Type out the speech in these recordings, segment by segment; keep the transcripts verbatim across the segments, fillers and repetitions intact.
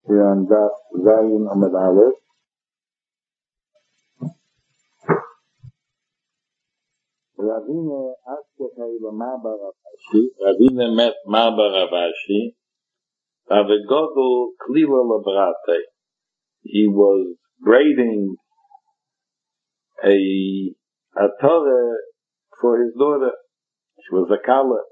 Here on Daf Zayin Amud Aleph. Ravine Askechei L'Maba Rav Ashi. Ravine met Maba Rav Ashi. Avegodol Klila Labrate. He was braiding a a Torah for his daughter. She was a Kala.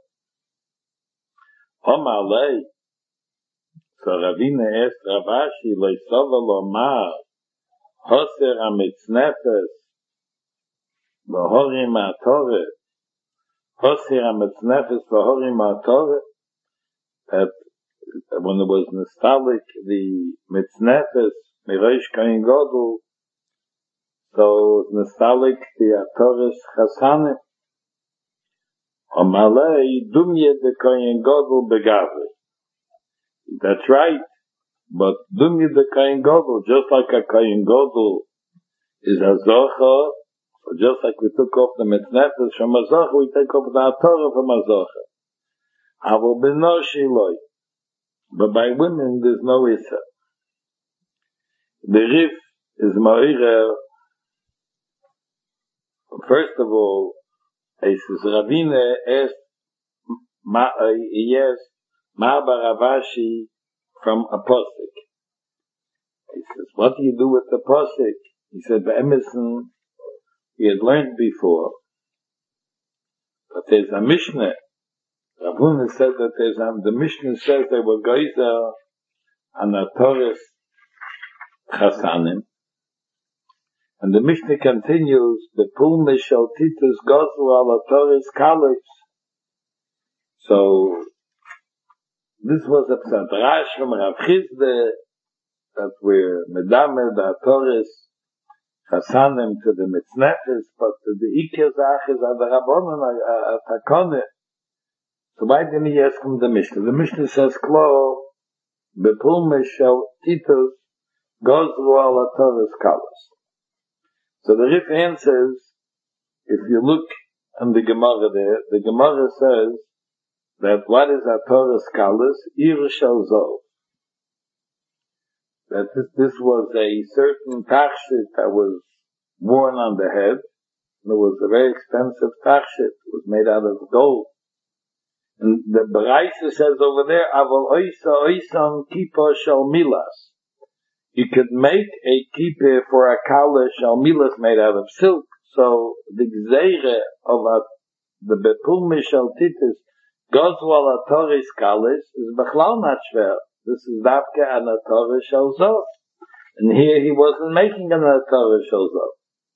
Omalei. So Ravine asked Rav Ashi, Leisova Lomar, Hoser HaMitznefes, V'horim HaTorah, Hoser HaMitznefes, V'horim HaTorah, that when it was nostalgic, the Mitznefes, Mirosh Kohen Gadol, so nostalgic, the Torah's Chasanim, Omalei, Dumye de Kohen Gadol Begavri. That's right. But Dumya the Kohen Gadol, just like a Kohen Gadol is a Zocha, just like we took off the Mitznefes from a Zocha, we take off the Torah from a Zocha. Aval b'noshi loy. But by women, there's no Issa. The Rif is Ma'ira. First of all, he says, Ravine asked, he asked Maba Rav Ashi from a Posik. He says, what do you do with the Posik? He said, the Emerson, he had learned before. But there's a Mishnah. Rav Huna said that there's a, the Mishnah says they were Geiser and a Torah's Chasanim. And the Mishnah continues, the Pul Mishal Titus Goslu ala Torah's Kalis. So, this was a Psadrash from Rav Chizde, that we're Medamed, the Torah's Chasanim to the Mitznefes, but to the Iker Zach is at the Rabbanon, a Takone. So why didn't he ask him the Mishnah? The Mishnah says, Klo, Bepul Mishal Titus, Goslu ala Torah's Kalis. So the Rif answers, if you look in the Gemara there, the Gemara says that what is a Torah's Kalis? Ir Shel Zov. That this, this was a certain tachshit that was worn on the head. And it was a very expensive tachshit. It was made out of gold. And the Baraisa says over there, Aval oisa oisam kippah shel milas. You could make a kippah for a kala shel milas made out of silk. So the gzeire of a, the bepul mishal titus gozlu ala Torah's kalis is bechlal not shver. This is Davke an Torah Shel Zov. And here he wasn't making an Torah Shel Zov.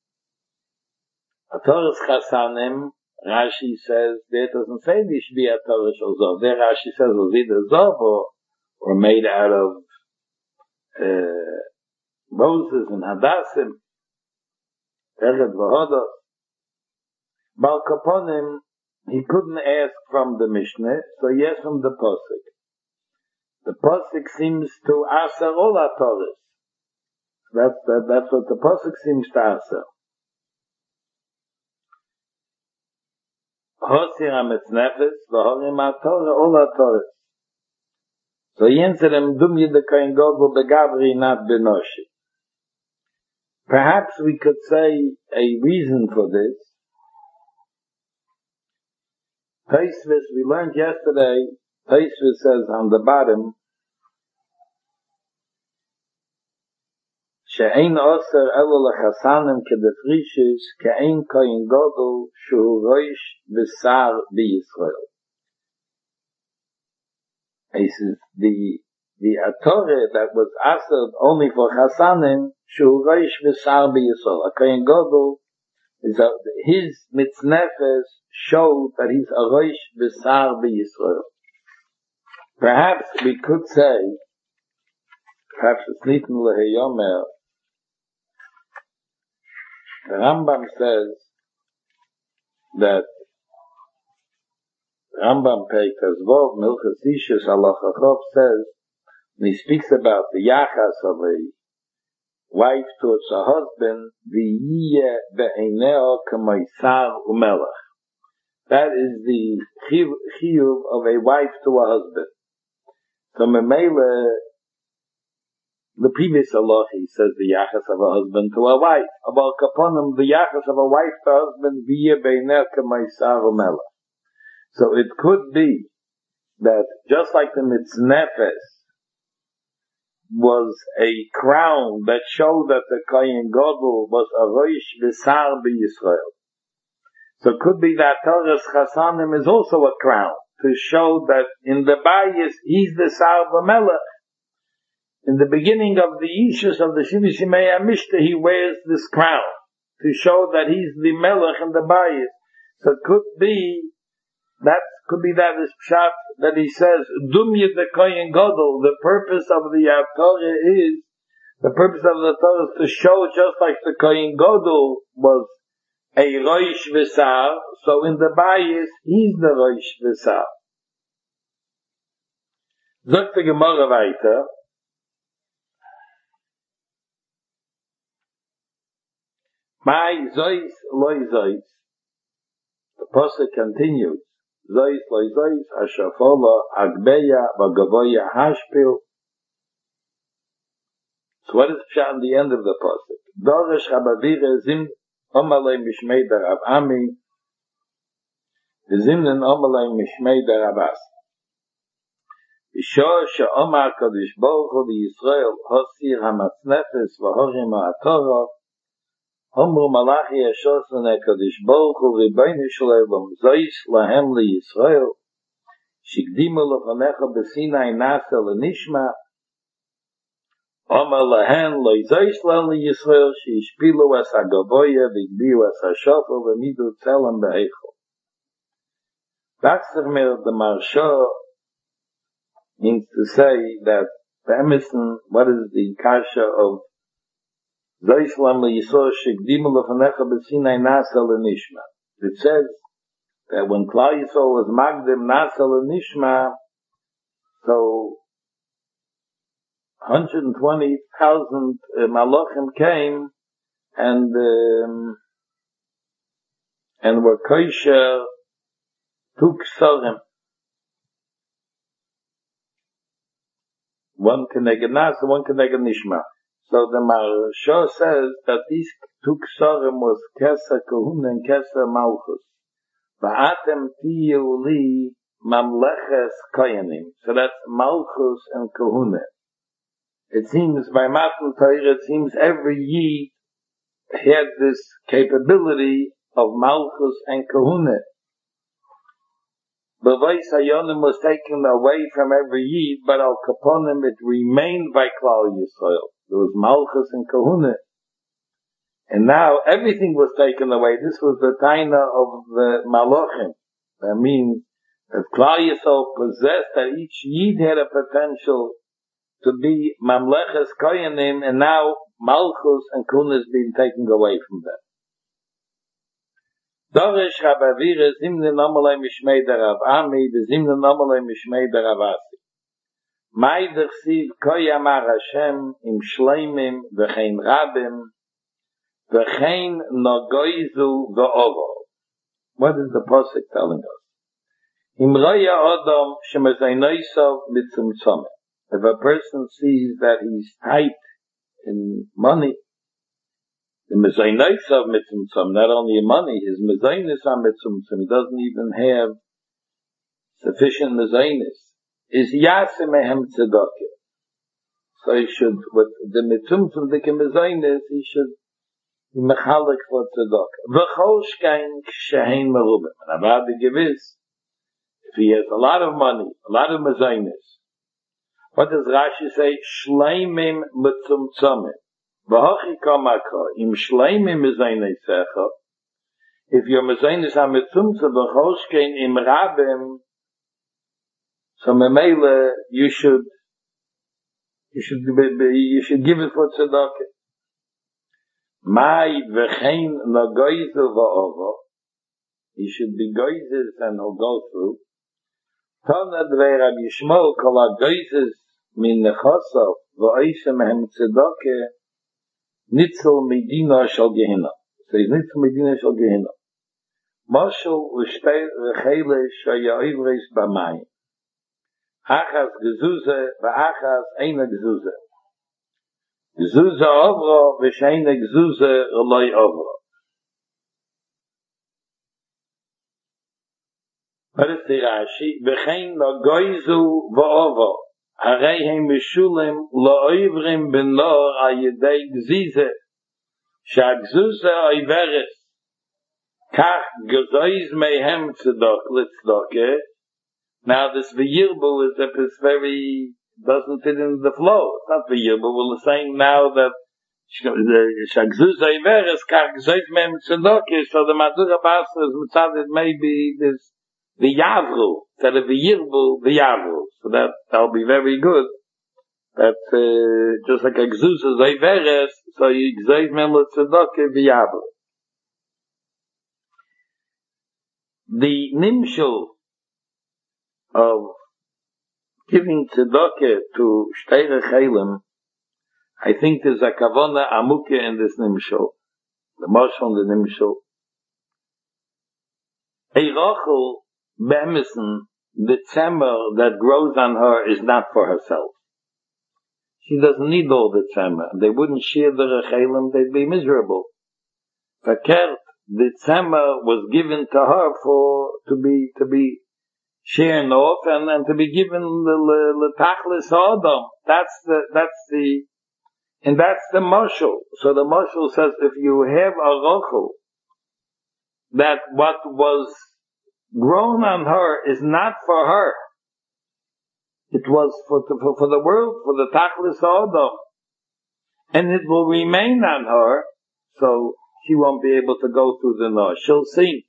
A Torah's Chasanim, Rashi says, there doesn't say there should be a Torah Shel Zov. There Rashi says it was either Zov or, or made out of uh, roses and hadassim. Ered v'hodos. Bal Kaponim, he couldn't ask from the Mishnah, so he asked from the Posik. The Pasuk seems to answer all our Torahs. That's, that, that's what the Pasuk seems to answer. Hosir HaMitznefes, V'horim HaTorah, all our Torahs. So he answered him, Dum Yid the Kohen Gadol Begavri, not Benoshi. Perhaps we could say a reason for this. Taisvis, we learned yesterday, Taisvis says on the bottom, She'ein oser elo lechasanim kedefrishis ke'ein koyin gadol shu roish v'sar b'Yisrael. He says, the, the Torah that was asked only for chasanim, shu roish v'sar b'Yisrael. A koyin gadol is a, his mitznefes showed that he's a roish v'sar b'Yisrael. Perhaps we could say, perhaps it's Nitin Leheyomer, the Rambam says that Rambam Peikas Vov Milchas Ishus Halacha Chov says, when he speaks about the yachas of a wife towards a husband, v'yiyeh ve'eneo k'moisar u'melech. That is the chiyuv of a wife to a husband. So Memele, the previous Allah, he says the yachas of a husband to a wife. About kaponim, the yachas of a wife to a husband, via beiner k'maisar u'melech. So it could be that just like the mitznefes was a crown that showed that the Kohen Gadol was a roish v'sar b'Yisrael. So it could be that Torah's Chasanim is also a crown to show that in the bayis he's the sar b'melech. In the beginning of the issues of the Shiva Shimei HaMishta, he wears this crown to show that he's the melech in the bayis. So it could be that could be that is pshat that he says Dumya the Kohen Gadol. The purpose of the Torah is the purpose of the Torah is to show just like the Kohen Gadol was a roish v'sar, so in the bayis he's the roish v'sar. Sagt the Gemara weiter. My zois loy zois. The pasuk continues. Zois loy zois ashafola agbeya v'gavoya hashpil. So what is pshat in the end of the pasuk? Dorish chabavire zim omalei mishmei derav ami. Zimnen omalei mishmei deravas. Bishor she'omar kadosh baruch hu v'Yisrael hosir hamatznefes v'horim ha'torah. Omru malachi yashosan HaKadosh Baruch Hu Ribono Shel Olam Zois lahem liYisrael shikdimu lefanecha b'Sinai nasa lenishma Omar lahen lo zois lahem liYisrael sheishpilu es hagavoya v'igbiu es hashofar v'midu tzelem b'eichel. Baxter mir the Marsha means to say that the Emerson, what is the kasha of it says that when Klal Yisrael was Magdim Nasa L'Nishma, so one hundred twenty thousand uh, Malachim came and um, and were kosher two ksarim. One keneged Nasa, one keneged Nishma. So the Marsha says that these two ksarim was Keser Kahuna and Keser Malchus. Va'atem tiyu li mamleches koyanim. So that's Malchus and Kahuna. It seems by Matan Torah, it seems every Yid had this capability of Malchus and Kahuna. The Beis Hayonim was taken away from every Yid, but Al Kaponim it remained by Klal Yisrael. There was Malchus and Kahuna. And now everything was taken away. This was the taina of the Malachim. That means that Klal Yisrael possessed, that each Yid had a potential to be Mamleches Koyanim, and now Malchus and Kahuna is being taken away from them. Dorish Rabavira Zimne Nomalei Mishmei Derav Ami, the Zimne Nomalei Mishmei Derav Asi. Mai dersiv koyamar Hashem im shleimim v'chein rabim v'chein nogoizu v'ovo. What is the pasuk telling us? Im roya adam shemezaynoisav mitzumtzomeh. If a person sees that he's tight in money, the mezaynoisav mitzumtzomeh, not only in money, his mezaynis are mitzumtzomeh. He doesn't even have sufficient mezaynis. Is yase mehem tzedakah. So he should, with the mitzumtzum the kemezaynis, he should be mechalik for tzedakah. V'chol shkein kshehein merubim. And about the gewiss, if he has a lot of money, a lot of mezaynis, what does Rashi say? Shleimim mitzumtzomim. V'hochi kamaka, im shleimim mezaynisecha. If your mezaynis are mitzumtzum, v'chol shkein im rabim, so memele, you should, you should, you should give it for tzedakah. Mai v'chein nagoizu v'ovo. He should be goizes and he'll go through. Tana dvei Rabbi Yishmael kol ha-goizes min nechosov v'oisem hem tzedakah nitzel medina shal Gehinna. So he's nitzel medina shal Gehinna. Moshel v'shtei v'chele shaya'ivreis b'mayim. Achas gezuze, v'achas eina gezuze. Gzuza Avra v'sheina Gzuza Eloi Avra. What is the Rashi? V'chein lo goizu v'ova. Harei hem mishulim lo oivrim ben nor ayedei gzize. Shagzuza oiveres. Kach gezoiz mehem tzedok litzdoke. Now this v'yirbu is if it's very, doesn't fit in the flow. It's not v'yirbu. We're saying now that Shagzuza oiveres kach gezoiz mehem tzedok. So the Madura Basra is mitzad, maybe this the Yavru, instead of the Yirbu, the Yavru. So that, that'll be very good. That, uh, just like a Gzuz is Eiveres, so you Gzeiz Memlet Tzedakah, the Yavru. The Nimshul of giving Tzedakah to Shteire Chelim, I think there's a Kavona Amuke in this Nimshul. The Moshel in the Nimshul. Eirachel, Bemison, the tzemer that grows on her is not for herself. She doesn't need all the tzemer. They wouldn't shear the rechelim, they'd be miserable. Verkehrt, the tzemer was given to her for, to be, to be sheared off and, and to be given the, the tachlis adam. That's the, that's the, and that's the mashal. So the mashal says if you have a rochel, that what was grown on her is not for her. It was for the, for, for the world, for the Tachlis Adam. And it will remain on her, so she won't be able to go through the Noah. She'll sink.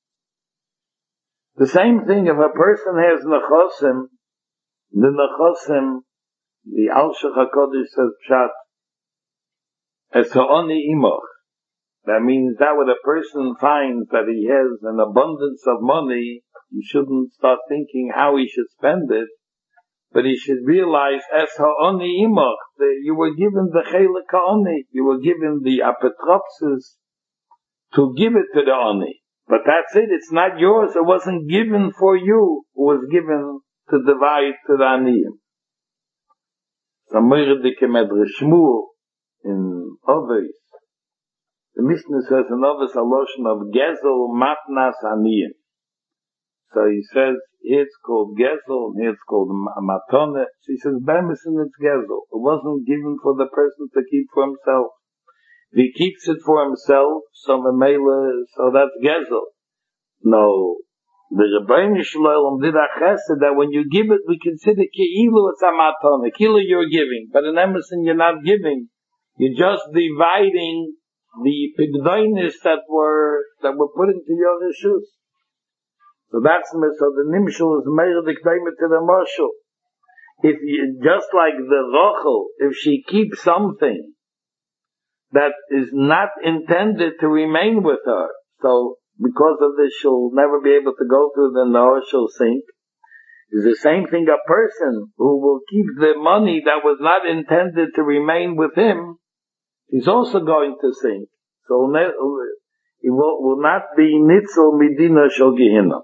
The same thing if a person has Nechosim, the Nechosim, the Al-Shech HaKodesh says Pshat, as Ha'oni Imoch. That means that when a person finds that he has an abundance of money, he shouldn't start thinking how he should spend it, but he should realize, as ha'oni imach, that you were given the chelik ha'oni, you were given the apotropsis to give it to the oni. But that's it, it's not yours, it wasn't given for you, it was given to divide to the aniyim. So Meredike Medrash Shmuel in Oveis, the Mishnah says another solution of Gezel Matnas Aniyim. So he says, here it's called Gezel, and here it's called Matone. She says, Bemison it's Gezel. It wasn't given for the person to keep for himself. If he keeps it for himself, so Memela, so that's Gezel. No. The Rebbeinu Shalom did a chesed that when you give it, we consider Ki'ilu it's a Matone. Ki'ilu you're giving, but in Emerson you're not giving. You're just dividing the pigdoinis that were that were put into your reshus. So that's so the nimshul is meir dikdaimet to the marshal. If you, just like the rochel, if she keeps something that is not intended to remain with her, so because of this she'll never be able to go through the Noah, she'll sink. It's the same thing a person who will keep the money that was not intended to remain with him, he's also going to sink. So he will, will not be nitzel midina shel Gehinnom.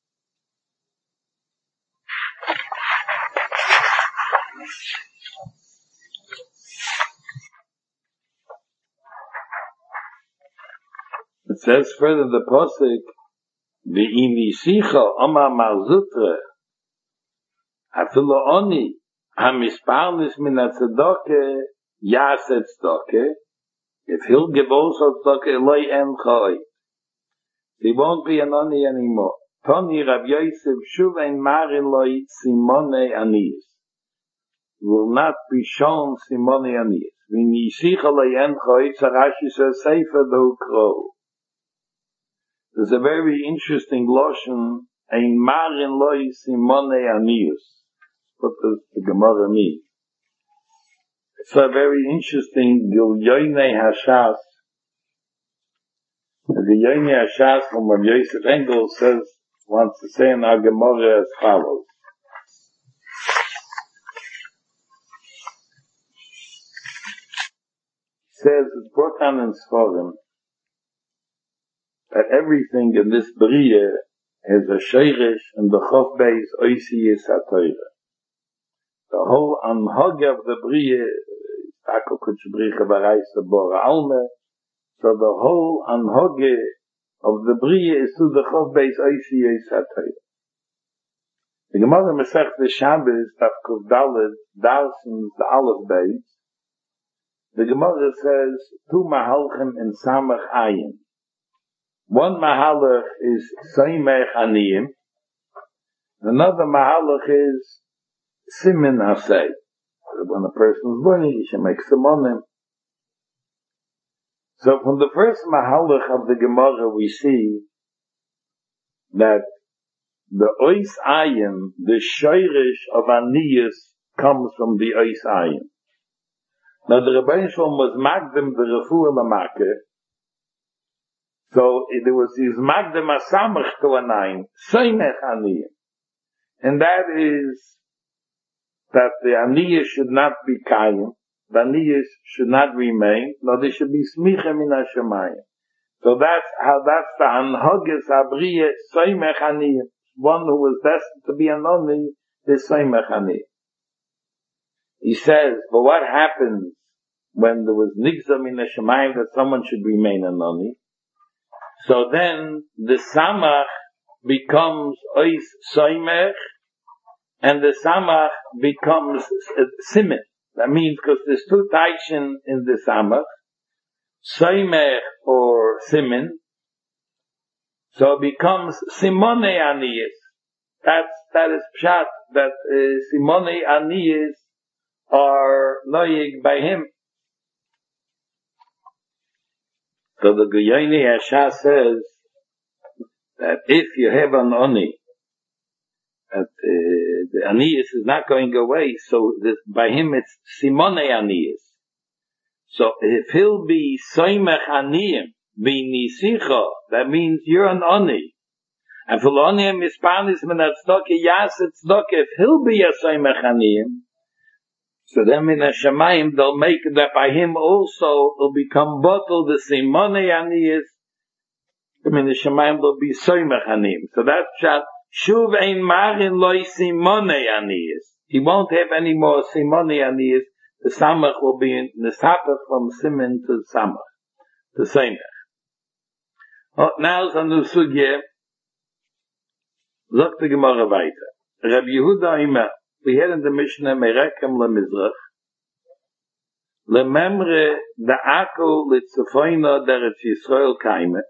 It says further the posik, v'ini sicha oma marzutre, afilo oni, hamisparnis min ha-tzedoke, yaset tzdoke, if he'll give also tzdoke, loy en choi. He won't be an oni anymore. Toni Rav Yosef shuv ein marin loy simone aniyis. He will not be shown simone aniyis. V'ini sicha loy en choi, Rashi says, sefer do kro. There's a very interesting lotion, ein marin loy simone aniyus. What does the Gemara mean? It's a very interesting Gilyoinei Hashas. The Gilyoinei Hashas from Rav Yosef Engel says, wants to say in our Gemara as follows. He says, it's brought down in Sforim, that everything in this Bria has a Sheirish and the Chof Beis Oisi is HaTorah. The whole Anhag of the Bria Tako Kutchbricha Baraisa Bora Alme. So the whole anhoge of the Bria is to the Chov Beis Oisi Yisatay. The Gemara Masech the Shabbos, Tav Kuf Dalet, Darsens, the Aleph Beis. The Gemara says, two Mahalchim in Samach Ayin. One Mahalach is Saimech Aniyim. Another Mahalach is Simin Asay. When a person is born, he should make Simonim. So from the first Mahalach of the Gemara we see that the Ois Ayin, the Shoirish of Aniyas, comes from the Ois Ayin. Now the Rebbeinu Shalom was Magdim the Refuah Lamake. So there was his Magdim Asamach to an Ayin, Soimech Aniyim. And that is that the Aniyas should not be Kayim, the Aniyas should not remain, no, they should be Smichem in Hashemayim. So that's how, that's the Anhoges Abriye Soimech Aniyim. One who was destined to be an Oni is Soimech Aniyim. He says, but what happens when there was Nigzam in Hashemayim that someone should remain an Oni? So then the Samach becomes Ois Soimech, and the Samach becomes uh, Simen. That means because there's two Taishin in the Samach, Soimech or Simen, so it becomes Simone Aniyas. That's, that is Pshat, that uh, Simone Aniyas are Noyig by him. So the Guyayni Asha says that if you have an Oni, that uh, the Aniyas is not going away, so this, by him it's Simone Aniyas. So if he'll be Soimech Aniyim, be Nisicha, that means you're an Oni. And for Oniyim Hispanis min Tzedakah Yas Tzedakah, if he'll be a Soimech Aniyim, so then in Hashemayim they'll make that by him also will become bottled the Simone Aniyas. I mean, the Hashemayim will be Soimech Aniyim. So that's shot. Shuv ein marin loy Simone Aniyas. He won't have any more Simone Aniyas. The Samach will be in the Sapach from Simen to Samach, the Samach. Oh, now it's a new sugye. Look the Gemara weiter. Rabbi Yehuda Ima, we had in the Mishnah Merekem LeMizrach, LeMemre da'ako l'tzefoina d'Eretz Yisrael kaime.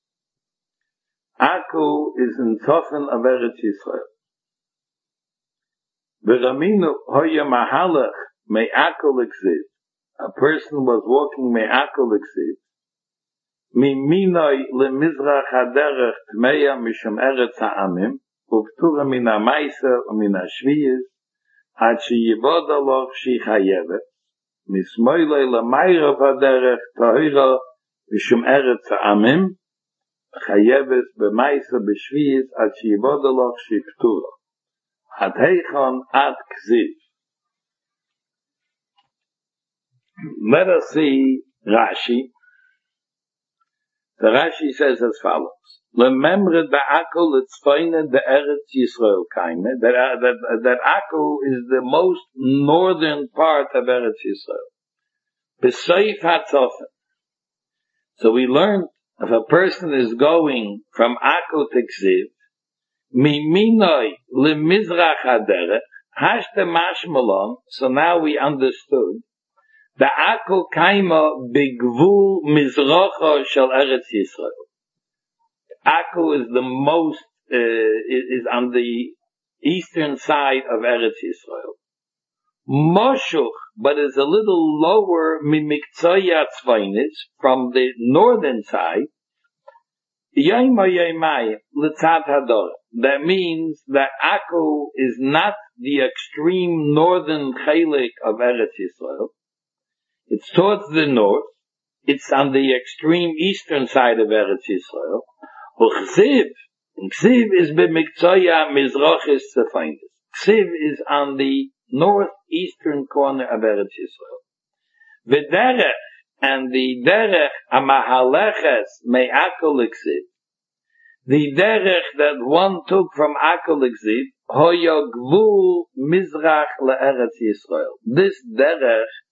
Akko is in Tofen of Eretz Yisrael. V'raminu hoya mahalach me'akko l'ksiv. A person was walking me'akko l'ksiv. Miminoi le'mizrach haderech tmeya mishum eretz ha'amim, uvtura min ha'maisa u'min ha'shviyis, ad she'yivod aloch she'chayevet, mismoilei le'mayrav haderech tahira mishum eretz ha'amim, chayevet b'maisa b'shviyis ad she'yivod aloch she'ptura. Ad heichon ad ksiv. Let us see Rashi. The Rashi says as follows: Lememre da'ako l'tzfoine de'eretz Yisrael kaime. That that that Akko is the most northern part of Eretz Yisrael. B'seif hatzofen. So we learned if a person is going from Akko to Ksiv, miminoi lemizrach haderech hashte mashmalon. So now we understood. The Akko kaima bigvul mizracha shel Eretz Yisrael. Akko is the most uh, is on the eastern side of Eretz Yisrael. Moshuch, but is a little lower mimiktzaya tzvainis from the northern side. Yayma yaymay l'tzad hador. That means that Akko is not the extreme northern chelik of Eretz Yisrael. It's towards the north. It's on the extreme eastern side of Eretz Yisrael. Ksiv, Ksiv is b'miktzaya mizrachis tzefaynis. Ksiv is on the northeastern corner of Eretz Yisrael. V'derech, and the derech amahaleches me'akol Ksiv. The derech that one took from Akol Ksiv, hoya gvul mizrach le'eretz Yisrael. This derech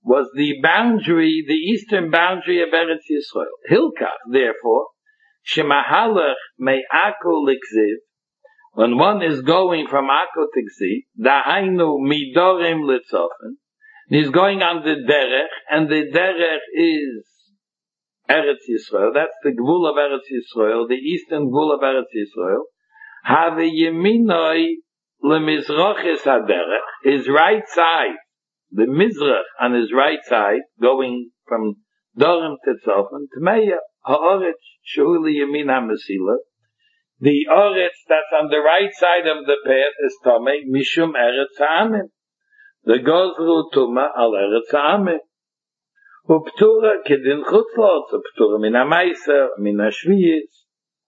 was the boundary, the eastern boundary of Eretz Yisrael. Hilkach, therefore, shemahalach me'ako l'kziv, when one is going from Akko to Gziv, dahainu midorim litzofen, he's going on the derech, and the derech is Eretz Yisrael. That's the gvul of Eretz Yisrael, the eastern gvul of Eretz Yisrael. Have yeminoi lemizroches haderech, his right side, the mizrach on his right side, going from Dorim to Tzofen, Tmeya ha'oretz shu'uli yemin ha'mesila. The oretz that's on the right side of the path is Tomei mishum eretz ha'amim. The gozru tuma al eretz ha'amim. Uptura kedin chutzlot, uptura min ha'maiser, min ha'shviyis.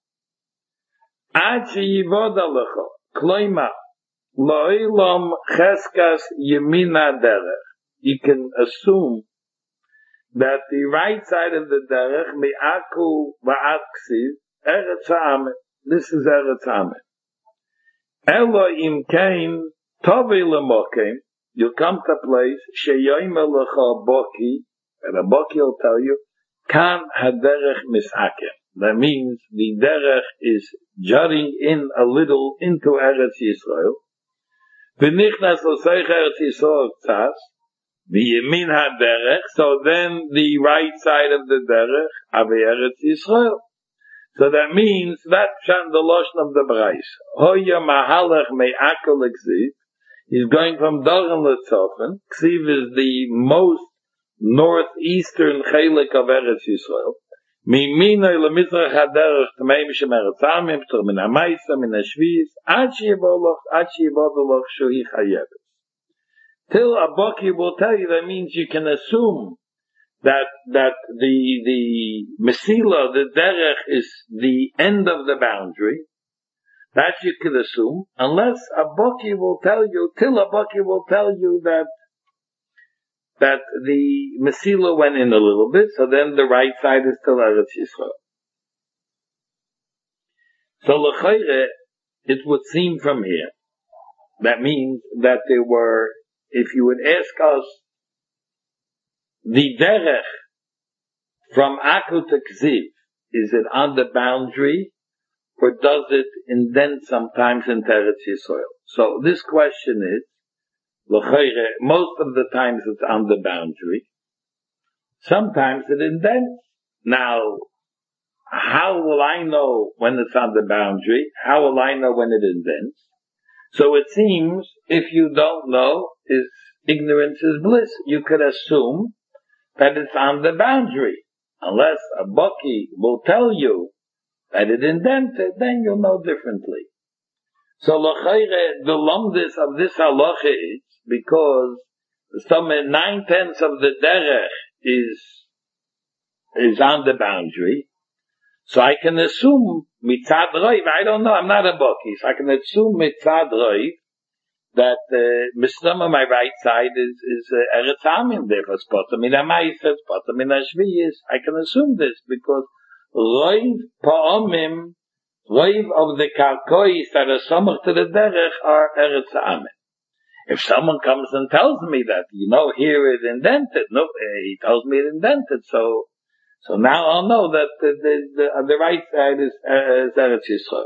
Ad she'yivod alecho, kloima, lo'ilom cheskas yemina derech. You can assume that the right side of the derech, mi'aku va'ad ksiv, eretz ha'amim. This is Eretz Ha'amim. Elo im kain tovi lemokim, you'll come to a place, sheyoim elecha boki, and a boki will tell you, kan haderech misakem. That means the derech is jutting in a little into Eretz Yisrael. V'nichnas l'seich Eretz Yisrael tzas, v'yemin haderech, so then the right side of the derech, avi Eretz Yisrael. So that means that shan the loshn of the Brais. Hoya mahalach me'akol ksiv. He's going from Dorim l'Tzofen. Ksiv is the most northeastern chelik of Eretz Yisrael. Miminoi lemizrach haderech tmei mishem eretz ha'amim, p'tor min ha'maisa, min ha'shviyis, ad she'yivoloch, ad she'yivoloch shuhi chayeves. Till a boki will tell you, that means you can assume that that the the mesila, the derech, is the end of the boundary. That you could assume, unless a boki will tell you, till a boki will tell you that that the mesila went in a little bit, so then the right side is still Eretz Yisrael. So l'chayre, it would seem from here, that means that there were, if you would ask us, the derech from Akko to Ksiv, is it on the boundary, or does it indent sometimes in Eretz Yisrael? So this question is, l'chayre, most of the times it's on the boundary. Sometimes it indents. Now, how will I know when it's on the boundary? How will I know when it indents? So it seems, if you don't know, is ignorance is bliss. You could assume that it's on the boundary. Unless a bucky will tell you that it indented, then you'll know differently. So l'chayre, the longest of this halacha is because some nine tenths of the derech is is on the boundary. So I can assume mitzad roiv. I don't know. I'm not a bucky, so I can assume mitzad roiv that uh, Mishnah on my right side is is Eretz Ha'amim. Therefore, spotam min ha'maiser, spotam min ha'shviyis. I can assume this because roiv pa'omim, roiv of the karkois that are samach to the derech are Eretz Ha'amim. If someone comes and tells me that, you know, here it indented, no, he tells me it indented, so so now I'll know that the the, the, the right side is, uh, is Eretz Yisrael.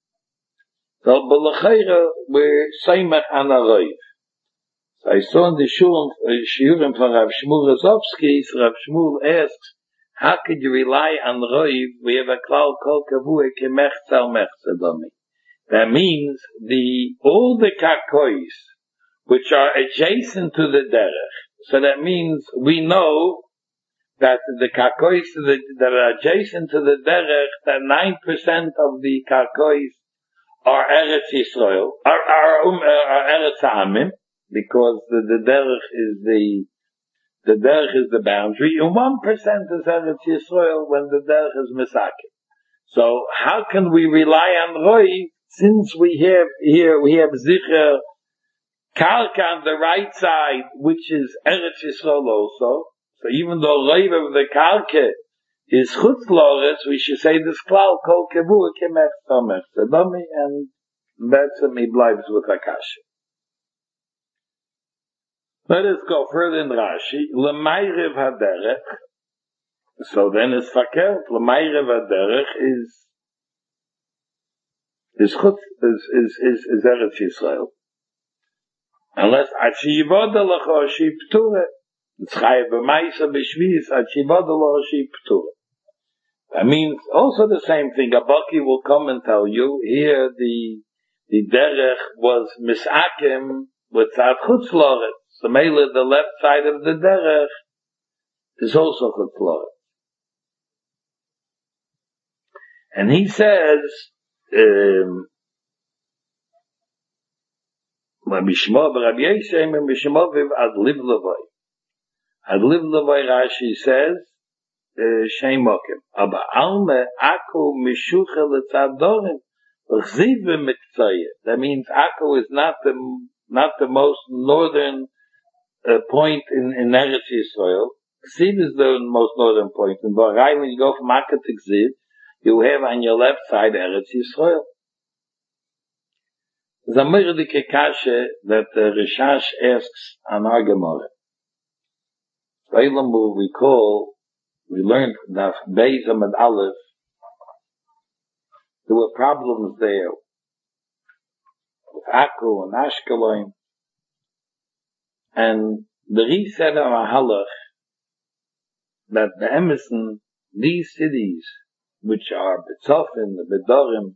So, b'lechayra, we're seimach an aroiv. So I saw in the shul, shiurim from Rav Shmuel Rozovsky, so Rav Shmuel asks, how could you rely on roiv? We have a klal kol kavua kemechza al mechza domi. That means the, all the karkois, which are adjacent to the derech. So that means we know that the karkois that are adjacent to the derech, that nine percent of the karkois are Eretz Yisrael, are, are, um, are Eretz Ha'amim, because the, the derech is the, the derech is the boundary, and one percent is Eretz Yisrael when the derech is Misakim. So how can we rely on Roy, since we have here, we have Zicher, Karka on the right side, which is Eretz Yisrael also. So even though Roiv of the Karka is Chutz Lores, we should say this klal kol kavua kemech samech tzedami, and that's me blives with Akasha. Let us go further in Rashi. L'mayrev haderech. So then it's fakert. L'mayrev haderech is is chutz, is is is is Eretz Yisrael. Unless achivoda lachoshi p'ture. It's chayav b'maisa b'shvis achivoda lachoshi p'ture. That means also the same thing. A Baki will come and tell you here the the derech was misakim with tzad chutz loret. So mele the left side of the derech is also chutz loret. And he says, um, Mishma b'Rabbi Yosem and Mishma v'v ad liv levay. Ad liv levay Rashi says, Shem mokim. Aber alme Akko mishucha l'tzadorim v'chziv v'miktzayeh. That means Akko is not the not the most northern uh, point in in Eretz Yisrael. Chziv is the most northern point. In Barai, when you go from Akko to Chziv, you have on your left side Eretz Yisrael. Zamir Kashe that the Rishash asks on our Gemara. Balaam will recall, we learned that Beis Amad Aleph, there were problems there with Akko and Ashkelon, and the Ri said on Mahalach that the Emerson, these cities, which are Betzofim, the Bedorim,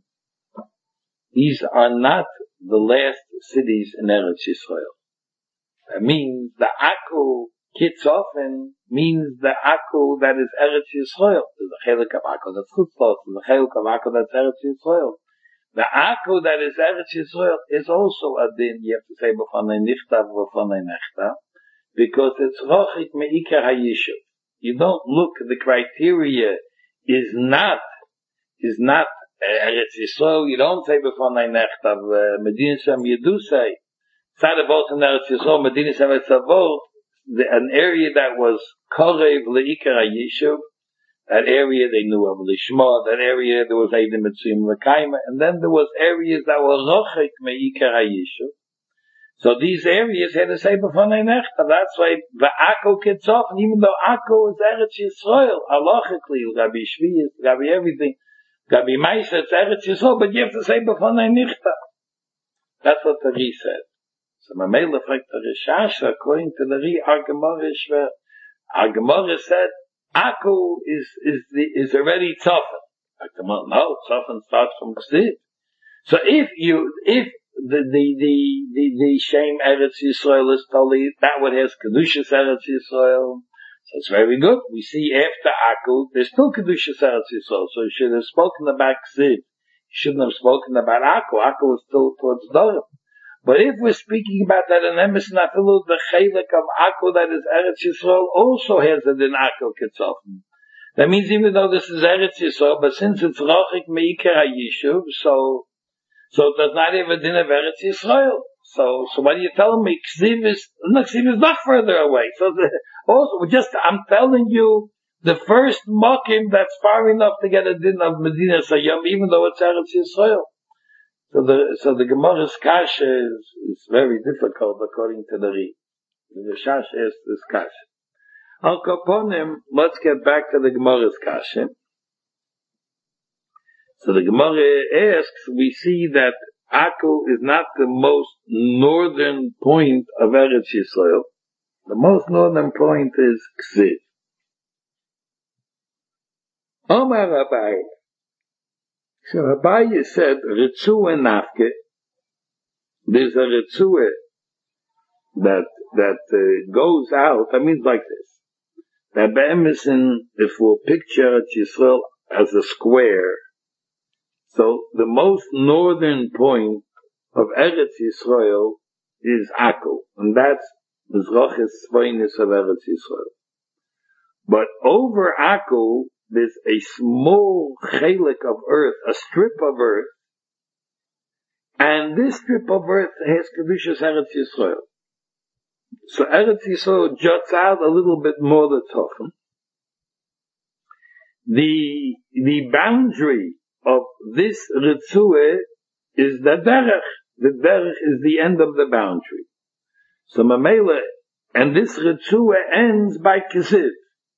these are not the last cities in Eretz Yisrael. That means the Akko Kitzofen means the Akko that is Eretz Yisrael. There's a chelik of Akko that's Chutzlos. There's a chelik of Akko that's Eretz Yisrael. The Akko that is Eretz Yisrael is also a din. You have to say b'fanei nichtav b'fanei nechtav, because it's rochik me'ikar hayishuv. You don't look. The criteria is not is not Eretz Yisrael. You don't say b'fanei nechtav. Medina Shem you do say. Tzad avot in Eretz Yisrael. Medina Shem etzavot. The, an area that was Korev Le'ikar HaYishuv, that area they knew of Lishma, that area there was Eidim Mitzuyim L'Kaima, and then there was areas that were Rochek Me'ikar HaYishuv. So these areas had to say B'fanei Nechta. That's why the Akko Kitzof, and even though Akko is Eretz Yisrael, halachically, Rabbi Shvi, Rabbi everything, Rabbi Maisa, it's Eretz Yisrael, but you have to say B'fanei Nechta. That's what the Ri said. So Mamela fragt the Rishash, according to the Ri, our Gemara is where our Gemara said Akko is is the is already Tzofan. No, Tzofan starts from Chziv. So if you if the the the the, the Shem Eretz Yisrael is totally that what has Kedushas Eretz Yisrael, so it's very good. We see after Akko there's still Kedushas Eretz Yisrael. So you should have spoken about Chziv. You shouldn't have spoken about Akko. Akko is still towards Dorim. But if we're speaking about that in Emerson Afilu, the chelik of Akko that is Eretz Yisrael also has it in Akko Kitzofen. That means even though this is Eretz Yisrael, but since it's Rochik Me'ikar HaYishuv, so, so it does not have a din of Eretz Yisrael. So, so what are you telling me? Ksiv is, no, Ksiv is not further away. So the, also, just, I'm telling you, the first Mokim that's far enough to get a din of Medina Sayyam, even though it's Eretz Yisrael. So the, so the Gemara's Kasha is, is very difficult according to the Ri. The Rishash asks this Kasha. Al Kaponim, let's get back to the Gemara's Kasha. So the Gemara asks, we see that Akko is not the most northern point of Eretz Yisrael. The most northern point is Ksiv. Omar Abai. So Abaye said, Ritzua Nafke, there's a Ritzua that, that uh, goes out, I mean like this. That Be'emerson, if we'll picture Yisrael as a square, so the most northern point of Eretz Yisrael is Akko, and that's Mizrachis Svainis of Eretz Yisrael. But over Akko, there's a small chelik of earth, a strip of earth, and this strip of earth has Kedushas Eretz Yisrael. So Eretz Yisrael juts out a little bit more the Tzofim. The, the boundary of this Ritzua is the Derech. The Derech is the end of the boundary. So Mamela, and this Ritzua ends by Kesiv.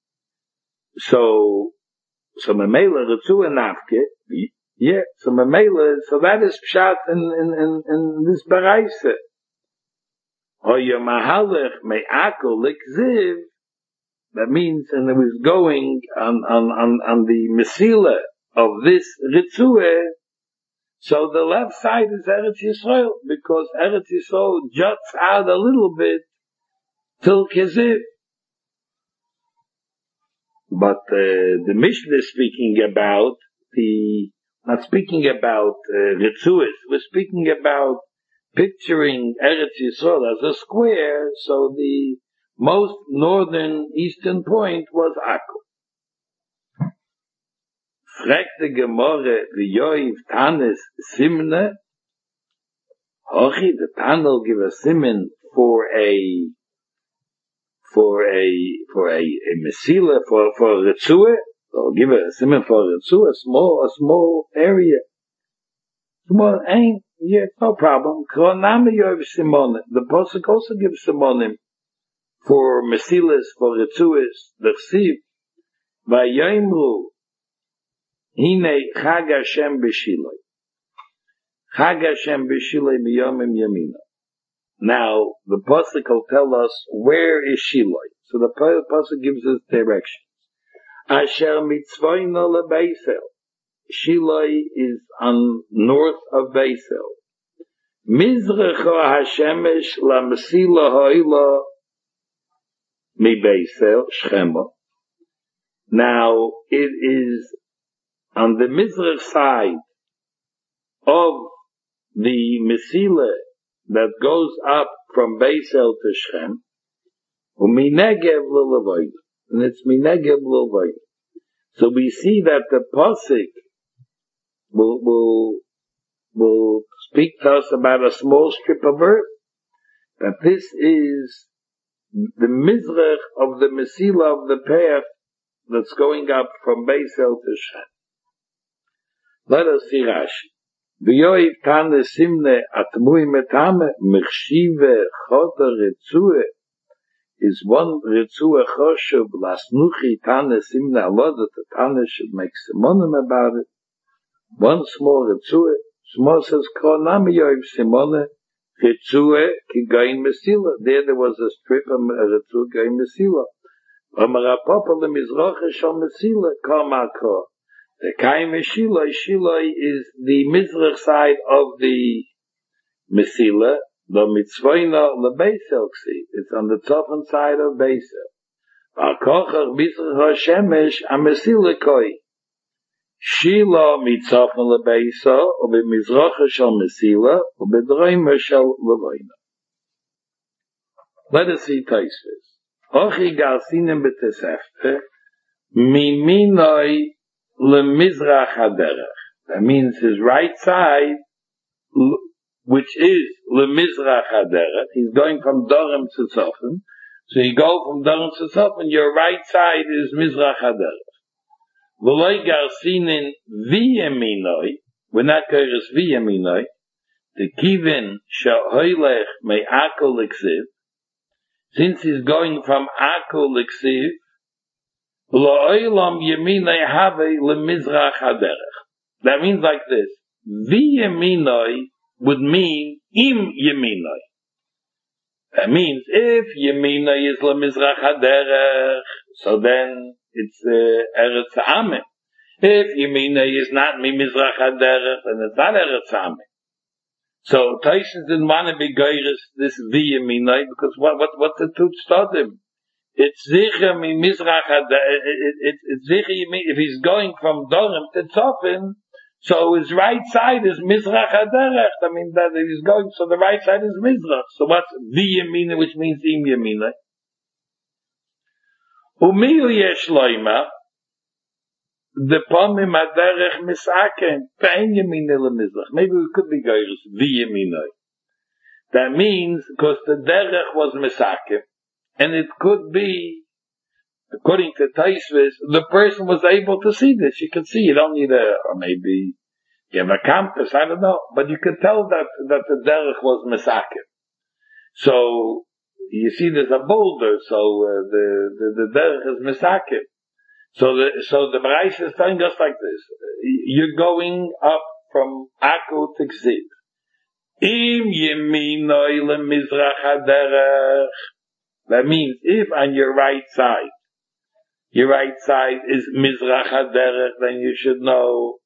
So, so Memela Ritzua Nafke, yeah, so Memela, so that is Pshat in, in, in, in this Baraisa. Oya Mahalech Me'akol Likziv, that means, and it was going on, on, on, on the Mesila of this Ritzua, so the left side is Eretz Yisrael, because Eretz Yisrael juts out a little bit till Keziv. But uh, the Mishnah is speaking about the, not speaking about uh, Ritzuas, we're speaking about picturing Eretz Yisrael as a square, so the most northern eastern point was Akko. Fragt the Gemara, V'yoiv Tanis Simne, Hochi, the Tanel give a simen for a for a for a, a mesila for for a ritzua. They'll give a simen for a ritzua, a small a small area. Small ain't yeah, no problem. Kronami yoiv simon. The posuk also gives simonim for mesilas for ritzuas. The chsiv vayimru hine chag Hashem b'shiloi. Chag Hashem b'shiloi miyomim yamina. Now, the pasuk will tell us where is Shiloi. So the pasuk gives us directions. Asher mitzvayna leBeisel. Shiloi is on north of Beisel. Mizracha hashemesh lamesila ha'ila mi Beisel Shchema. Now, it is on the Mizrach side of the Mesila that goes up from Beisel to Shem, u'minegev l'levoid, and it's minegev l'levoid. So we see that the pasuk will will will speak to us about a small strip of earth. That this is the mizrach of the mesila of the path that's going up from Beisel to Shem. Let us see Rashi. V'yoiv tane simne atmui metame mechshive chota ritzue is one ritzue choshev lasnuchi tane simne aloda the tane should make simonim about it. One small ritzue, small says kronami yoiv simone ritzue ki gain mesila. There there was a strip of ritzue gain mesila. Amarapopa le mizracha shal mesila kamakor. The Kaim Shiloi, Shiloi is the Mizrach side of the Mesila, the Mitzvayna LeBeisel Ksi. It's on the southern side of Beisel. V'akochach Mizrach HaShemesh HaMesila Koi. Shilo Mitzvayna LeBeisel, u'b'Mizracha Shal Mesila, u'b'Dreima Shal Levayna. Let us see Taisvis. Ochi Galsinem B'Tesefte, Miminoi LeMizrach HaDerech. That means his right side, which is LeMizrach HaDerech. He's going from Durham to Tzofim. So you go from Durham to Tzofim, your right side is Mizrach HaDerech. V'loi Garsinin V'yeminoi, we're not Kairos V'yeminoi, the Kivin Sha'hoilech Me'akol L'ksiv, since he's going from Akol L'ksiv, Lo'olam yeminoi have lemizrach haderech. That means like this. V'yeminoi would mean im yeminoi. That means if yeminoi is lemizrach haderech, so then it's uh, eretz amim. If yeminoi is not mimizrach haderech, then it's not eretz amim. So Taishan didn't want to be geiris this v'yeminoi because what what what the tut started. It's zicher mi mizrach it's zicher if he's going from Durham to Tzofim, so his right side is mizrach haderech. I mean that he's going, so the right side is mizrach. So what's v'yemina, which means im yemina? Umiu yesh loima the pomim haderech misaken pein yemina lemizrach. Maybe we could be goyres v'yemina. That means because the derech was misaken. And it could be, according to Taisvis, the person was able to see this. You could see, you don't need a, or maybe you have a compass, I don't know. But you could tell that, that the derech was mesakim. So, you see there's a boulder, so uh, the, the, the derech is misakim. So the, so the Braisa is telling us like this. You're going up from Akko to Ksiv. Im yeminoi lemizrach haderech. That means if on your right side, your right side is mizrach haderech, then you should know.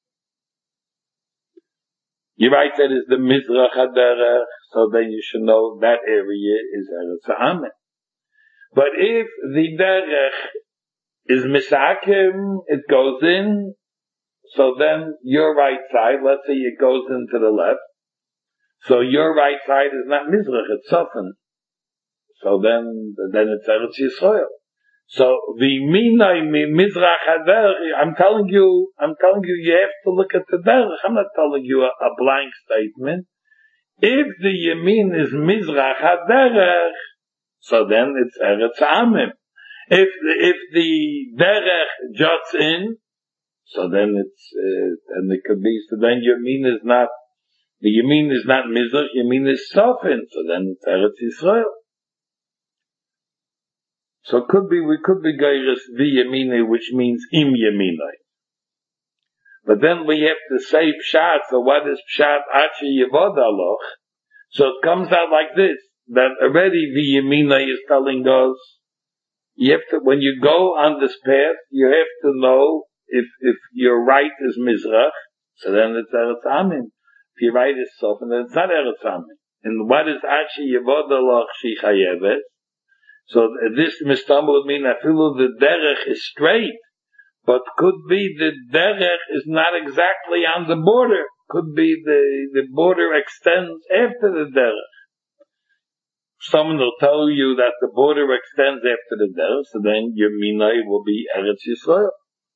Your right side is the mizrach haderech, so then you should know that area is Eretz Ha'amen. But if the derech is misakim, it goes in, so then your right side, let's say it goes into the left, so your right side is not mizrach, it's softened. So then, then it's Eretz Yisrael. So, v'minai mi mizrach haderech, I'm telling you, I'm telling you, you have to look at the derech. I'm not telling you a, a blank statement. If the yamin is mizrach haderech, so then it's Eretz Ha'amen. If, if the derech juts in, so then it's, uh, and it could be, so then yamin is not, the yamin is not mizrach, yamin is softened, so then it's Eretz Yisrael. So it could be, we could be geiris v'yamine, which means im yamine. But then we have to say pshat, so what is pshat achi yevod aloch? So it comes out like this, that already v'yamine is telling us, you have to, when you go on this path, you have to know if, if your right is mizrach, so then it's Eretz Ha'amen. If your right is softened, then it's not Eretz Ha'amen. And what is achi yevod aloch she chayevet? So this mistam would mean that the derech is straight, but could be the derech is not exactly on the border. Could be the, the border extends after the derech. Someone will tell you that the border extends after the derech, so then your minay will be Eretz Yisrael.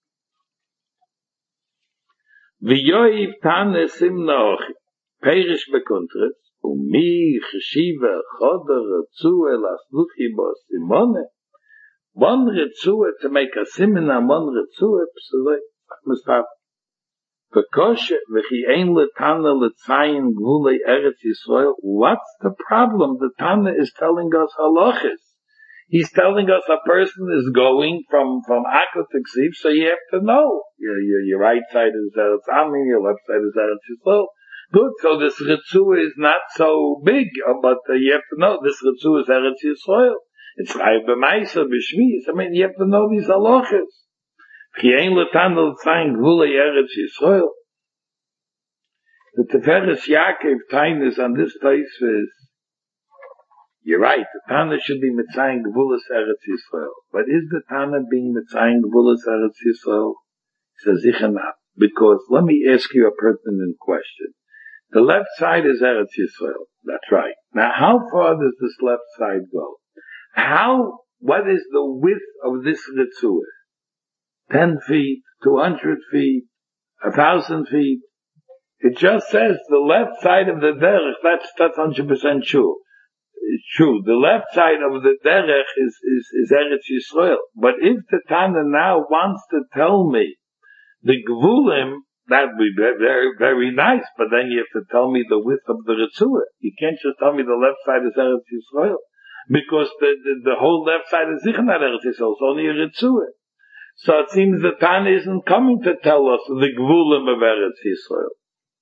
V'yoiv tane simnochi, perish bekontret, Umi cheshiva choder retzua lasluchi bo simone. One retzua to make a simon on one retzua, p'sulei, mustaf. V'koshe v'chi ein letana letzayin gvulei Eretz Yisrael. What's the problem? The Tana is telling us halachis. He's telling us a person is going from, from Akko to Ksiv, so you have to know. Your, your, your right side is Eretz Ha'amen, your left side is Eretz Yisrael. Good, so this Ritzua is not so big, but uh, you have to know this Ritzua is Eretz Yisrael. It's Chayav B'Maisa, B'Shmis. I mean, you have to know these halachas. Ki ein l'tan l'tzayin gvulei Eretz Yisrael. The Tiferes Yaakov Tainis on this place is, you're right, the Tana should be Mitzayin Gvulas Eretz Yisrael. But is the Tana being Mitzayin Gvulas Eretz Yisrael? He says, sicher not. Because, let me ask you a pertinent question. The left side is Eretz Yisrael. That's right. Now, how far does this left side go? How, what is the width of this Ritzua? Ten feet, two hundred feet, a thousand feet. It just says the left side of the derech, that's, that's one hundred percent true. It's true. The left side of the derech is, is, is Eretz Yisrael. But if the Tana now wants to tell me the Gvulim, that would be very, very nice, but then you have to tell me the width of the Ritzua. You can't just tell me the left side is Eretz Yisrael. Because the, the, the whole left side is sicher not Eretz Yisrael, it's only a Ritzua. So it seems the Tana isn't coming to tell us the Gvulim of Eretz Yisrael.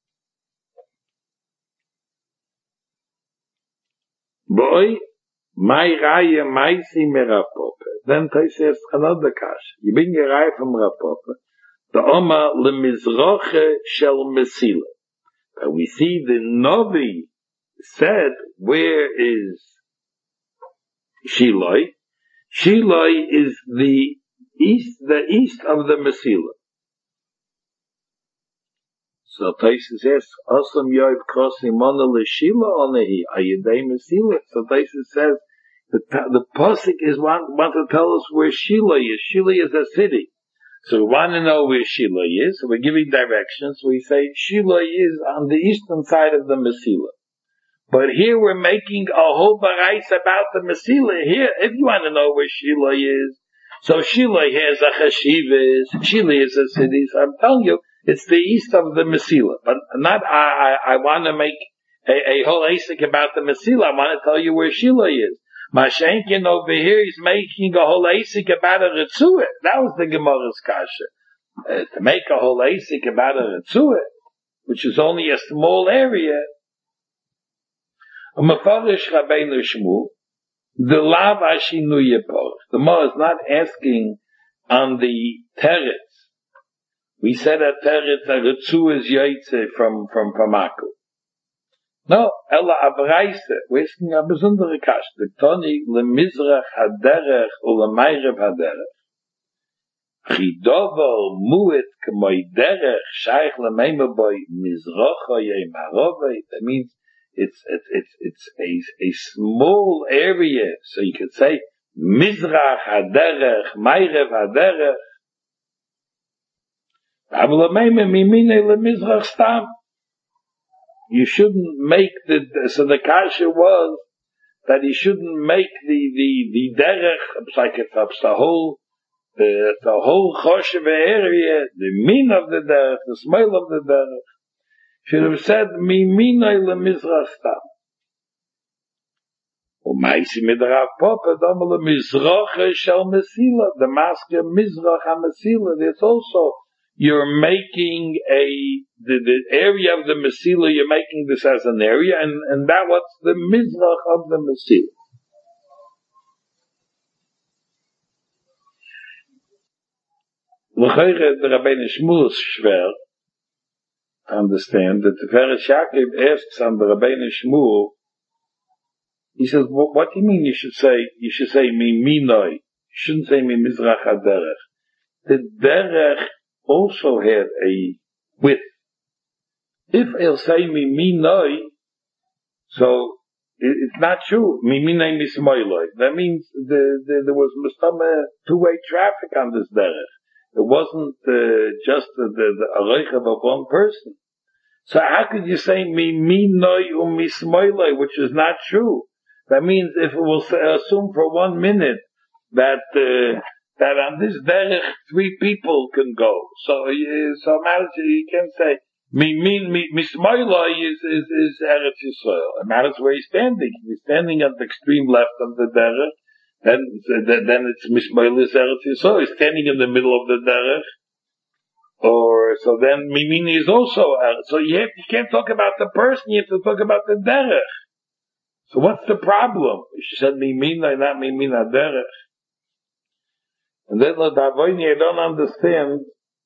Boy, my raya, my si me Rapope. Then Taisa asks another kash. You bring your raya from Rapope. The Oma lemizroche shel mesila. But we see the Novi said, where is Shiloi? Shiloi is the east, the east of the Mesila. So Taisus says, Osam Yoiv Krosi Mona L'Shila Onehi, Ayedei Mesila. So Taisus says, the, the Pasuk is want, want to tell us where Shila is. Shila is a city. So we want to know where Shila is, so we're giving directions. We say Shila is on the eastern side of the Mesila. But here we're making a whole barais about the Mesila. Here, if you want to know where Shila is, so Shila has a chashivas, Shila is a city, so I'm telling you, it's the east of the Mesila. But not, I, I, I want to make a, a whole asik about the Mesila. I want to tell you where Shila is. Mashenkin over here, he's making a whole asik about a Ritzuah. That was the Gemara's kasha. Uh, to make a whole asik about a Ritzuah, which is only a small area. Mefarish Rabbeinu Shmuel, the lav ashinu yepor. The Gemara is not asking on the teretz. We said that teretz a Ritzuah is yaitze from from Pamaku. No, ella abreise, we're asking a besondere kasha. The toni le mizrach haderech u le meirev haderech. Chidovel muet k'moi derech shaykh lemeime boy mizracha yei marove. That means it's it's it's it's a a small area, so you could say mizrach haderech meirev haderech. Aval lemeime mimine le mizrach stam. You shouldn't make the so the kasha was that you shouldn't make the the the derech. It's like it's up the whole. The, the whole choshev area, the min of the derech, the smile of the derech, should have said, mi minay le mizrach stam. U'maisi midrav papa, dama le mizrach shel mesila, the masker mizrach ha-mesila, there's also, you're making a, the, the area of the mesila, you're making this as an area, and, and that what's the mizrach of the mesila. L'chayre, the Rabbeinu Shmuel is schwer to understand that the Feresh Yaakov asks on the Rabbeinu Shmuel, he says, what, what do you mean you should say, you should say mi minoi, you shouldn't say mi mizrach haderech. The derech also had a width. If he'll say mi minoi, so it, it's not true, mi minoi mismoiloi. That means the, the, there was mustama two-way traffic on this derech. It wasn't uh, just the the aroich of one person. So how could you say mi minoi u mismoiloi, which is not true? That means if we will say, assume for one minute that uh, that on this derech three people can go. So uh, so you can say mi min mi mismoiloi is is is Eretz Yisrael. It matters where he's standing. If he's standing at the extreme left of the derech, Then, then it's Mishmailis Eretz Yisrael. He's standing in the middle of the derech. Or, so then Mimini is also Eretz. So you have, you can't talk about the person, you have to talk about the derech. So what's the problem? She said Mimina, not Mimina derech. And then, Ladavoini, I don't understand.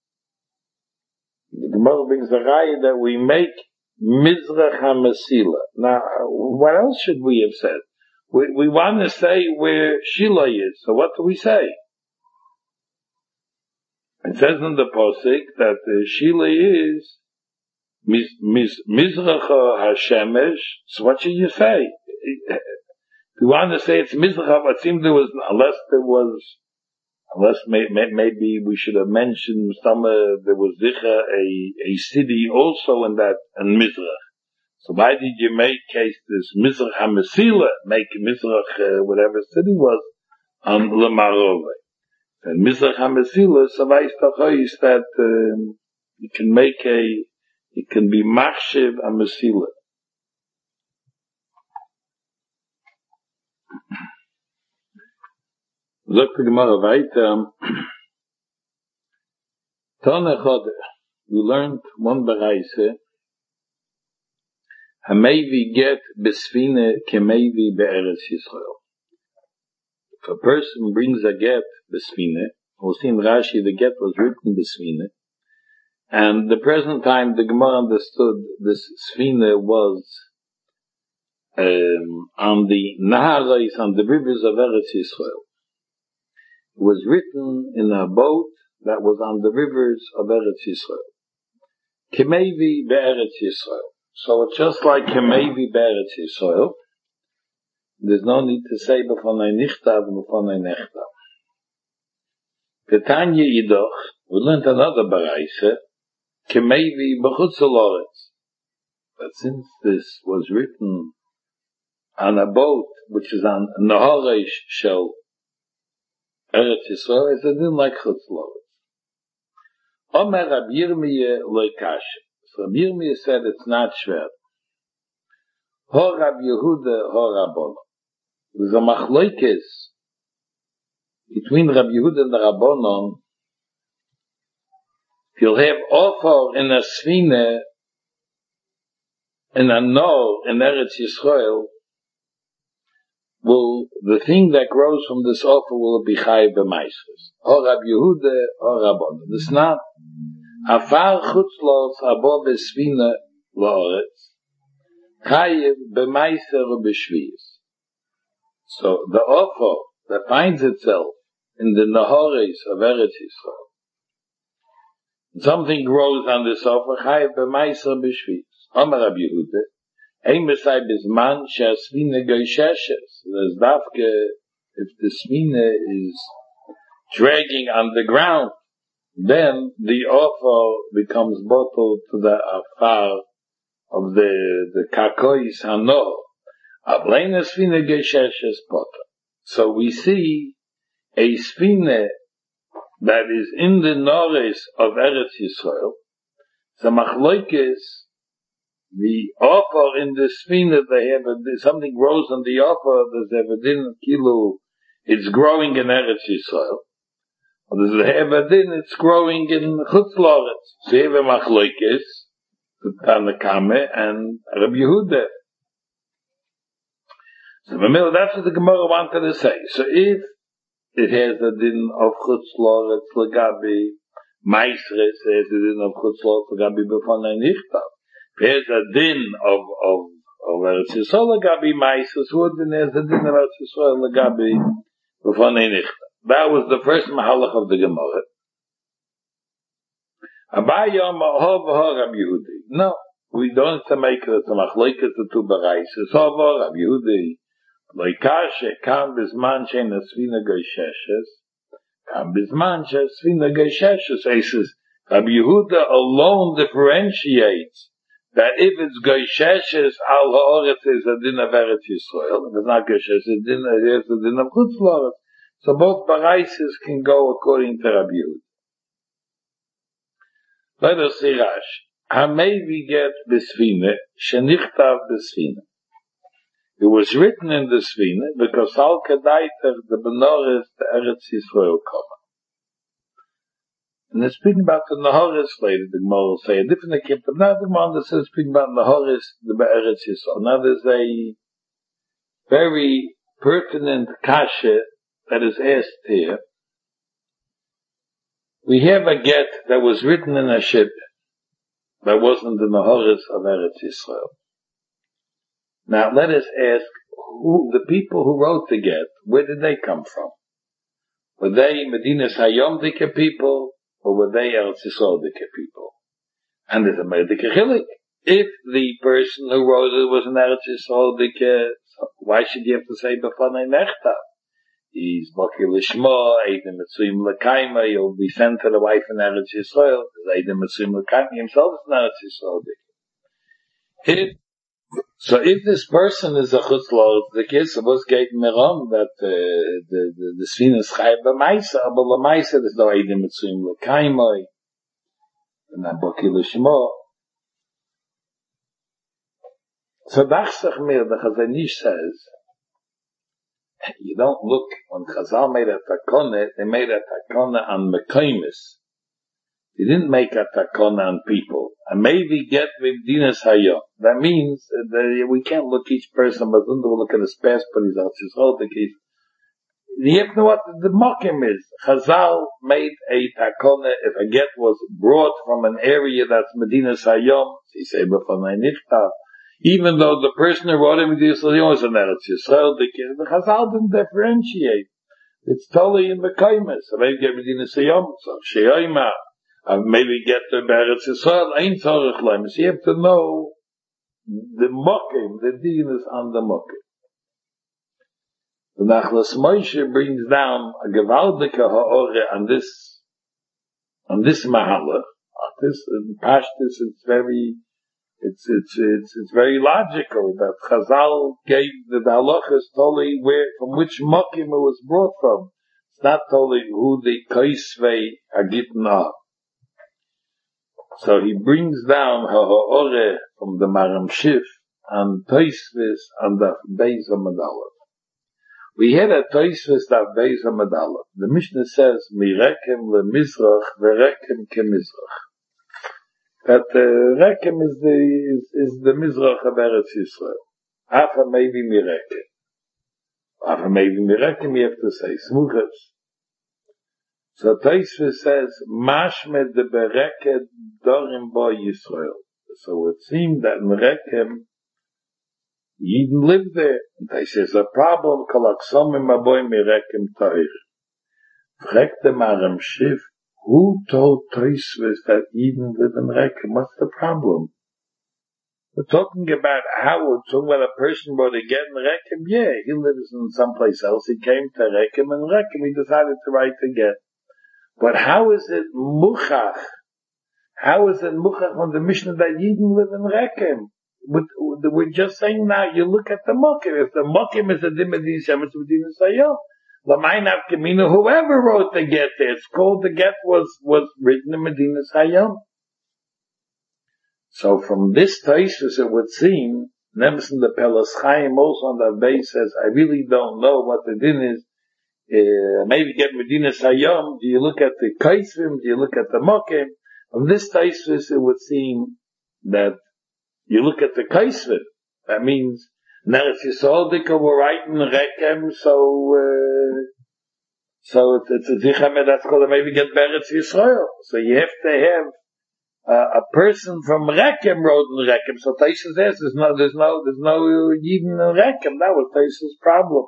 The Gemara brings a raya that we make Mizrach HaMesila. Now, what else should we have said? We, we want to say where Shiloh is. So what do we say? It says in the Posik that the Shiloh is Mizracha HaShemesh. So what should you say? We want to say it's Mizracha, but it seems there was, unless there was, unless may, may, maybe we should have mentioned some, uh, there was Zicha, a, a city also in that, in Mizrach. So why did you make case this Mizrach HaMesila, make Mizrach, uh, whatever city was, on Lemarove? And Mizrach HaMesila, so why is that, um, you can make a, it can be Machshev HaMesila. Look the Gemara weiter. Tone Chode, we learned one bereise, Hamevi get besfine kemevi be'eretz Yisrael. If a person brings a get besfine, we'll see in Rashi the get was written besfine, and the present time the Gemara understood this sfine was um, on the Naharais, on the rivers of Eretz Yisrael. It was written in a boat that was on the rivers of Eretz Yisrael. Kemevi be'eretz Yisrael. So it's just like Kemevi be'eretz Yisrael. There's no need to say b'fonei nichtav and b'fonei nechtav. Ketanya Yidoch, we learned another baraisa, Kemevi b'chutz ha'loretz. But since this was written on a boat which is on Nahareish Shel Eretz Yisrael, it's a din like chutz ha'loretz. Omer Rab Yirmiyah lo kashe. So Rab Yirmiyah said it's not shver. Ho Rab Yehuda, ho Rabbono. there's a machloikis between Rabbi Yehuda and the Rabbanon. If you'll have offer in a svine, in a nor, in Eretz Yisrael, will, the thing that grows from this offer will be chayiv b'maisres. Or Rabbi Yehuda, or Rabbanon. It's not, afar chutzlos abo b'svine la'oretz, chayiv b'maiser b'shviyas. So the offer that finds itself in the Nahores of Eretz Yisrael, something grows on this offer, chayiv b'maiser b'shviyas. Amar Rabbi Yehuda, ein besai bizman she'asvine goysheshes. There's dafke, if the svine is dragging on the ground, then the offer becomes bottled to the afar of the, the kakois hano. Ablein asvine goysheshes potter. So we see a svine that is in the Nores of Eretz Yisrael, the machloikis, the offer in the svina, they have a, something grows on the offer, there's a din kilo, it's growing in Eretz Yisrael. Or there's a din, it's growing in Chutz La'aretz. So you have a machloikis, Tanakame, and Rabbi Yehuda. So that's what the Gemara wanted to say. So if it has a din of Chutz La'aretz Lagabi, Maisres has a din of Chutz La'aretz Lagabi B'fanei Nichtav. There's a din of, of, of Eretz Yisrael Lagabi Maisus, who there's a din of Eretz Yisrael Lagabi B'fanei Nichtav. That was the first mahalach of the Gemara. Abayom Hov Hov Rabbi Yehudi. No, we don't have to make it a machloikas the two baraises. Hov Hov Rabbi Yehudi. Loikashe kam bizman shein asvina goysheshes. Kam bizman shein asvina goysheshes. He says, Rabbi Yehuda alone differentiates that if it's goysheshes al ha'oretz is a din of Eretz Yisrael, if it's not goysheshes, it's a din of Chutz La'aretz. So both baraises can go according to Rabbi Yehuda. Let us see Rashi. Hamei we get b'svine, shenichtav b'svine. It was written in the svine because al kedaiter the benores the Eretz Yisrael come. And they're speaking about the Naharis later, the Gemara will say a different account, but now the Gemara says speaking about Naharis, the Be'eretz Yisrael. Now there's a very pertinent kasha that is asked here. We have a get that was written in a ship that wasn't the Naharis of Eretz Yisrael. Now let us ask who, the people who wrote the get, where did they come from? Were they Medinas Hayom Dika people? Or were they Eretz Yisrael Dika people? And there's a Medika Chilik. If the person who wrote it was an Eretz Yisrael Dika, so why should you have to say B'fanei Nechtav? He's Baki Lishma, Eidim Mitzuyim L'Kaima, you'll be sent to the wife in Eretz Yisrael, Eidim Mitzuyim L'Kaima, himself is an Eretz Yisrael Dika. If So if this person is a Chutz La'aretz, the kids supposed to get Miram that uh, the the the Sfina is Chayiv b'Maisa, but l'Maisa there's no Eidim Mitzuyim L'Kaimoi, and not Baki L'Shmo. So Dachsach Mir, the Chazon Ish says, you don't look, when Chazal made a takone, they made a takone on Mekaimis. They didn't make a takona on people. And maybe get Vivdinas Hayom. That means that we can't look each person, but don't look at his passport, he's out his whole the case. You have to know what the mokim is. Chazal made a takona if a get was brought from an area that's Medinas Hayom, he say B'fanei Nifta. Even though the person who wrote it Medinas Hayom was an Eretz Yisrael, the Chazal didn't differentiate. It's totally in the Kaimis. So maybe get Medinas Hayom, so Sheyoima. Uh, maybe get to Eretz Yisrael, ain't Tzorech Laim. So you have to know the Mokim, the Deen is on the Mokim. The Nachlas Moshe brings down a Gewaldike Ha'ore on this, on this Mahalach. This, in Pashtus, it's very, it's, it's, it's, it's very logical that Chazal gave the halachas totally where, from which Mokim it was brought from. It's not totally who the Kaisvei Agitna are. So he brings down Ha'ore from the Maram Shif and Toisvis and the Beis Amadallah. We had a Tosfos Daf Beis Amud Aleph. The Mishnah says, "Mirekem leMizrach verekem kemizrach." That uh, Rekem is the is, is the Mizrach of Eretz Yisrael. Afa maybe Mirekem. Afa maybe Mirekem. You have to say Smuchas. So Tosfos says, "Mashmed de bereket dorim bo Yisrael." So it seemed that in Rekem, Yidden lived there. And they says, a problem, kalaksomim aboy mirekim toir. Fragt the Maram Shif, who told Tosfos that Yidden live in Rekem? What's the problem? We're talking about how, we're talking about a person brought a get in Rekem. Yeah, he lives in someplace else. He came to Rekem, and Rekem he decided to write the get. But how is it muchach? How is it muchach on the Mishnah that Yidden live in Rekem? We're just saying now, you look at the Mokim. If the Mokim is a Dimedin Shem, it's Medina Sayom. L'maynav Kamina, whoever wrote the get there, it's called the get was, was written in Medina Sayom. So from this Tosfos, it would seem, Nemson the Pelas Chaim also on the base says, I really don't know what the din is. Uh, maybe get Medina Sayom. Do you look at the Kaisvim? Do you look at the Mokim? From this Tosfos, it would seem that you look at the Kaisvim. That means, now if you saw the were writing Rekem, so, uh, so it's, it's a Zichamed, that's called maybe get Beretz Yisrael. So you have to have uh, a person from Rekem wrote in Rekem. So Tosfos says there's no, there's no, there's no Yidden in Rekem. That was Tosfos' problem.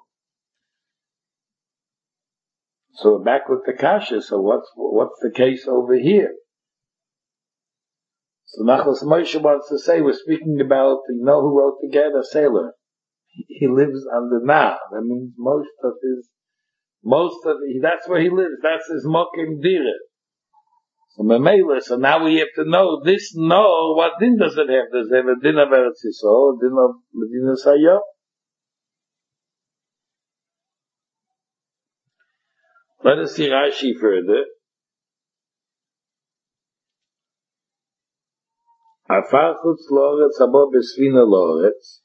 So back with the Kasha. So what's, what's the case over here? So Nachlas Moshe wants to say, we're speaking about, you know who wrote the get? A sailor. He, he lives on the Na. That means most of his, most of, he, that's where he lives. That's his Mokim Dira. So Memela, so now we have to know this, no, what din does it have? Does it have a din of Eretz Yisrael, a din of Medina Sayom? Let us see Rashi further. Afar chutz loretz abo besvina loretz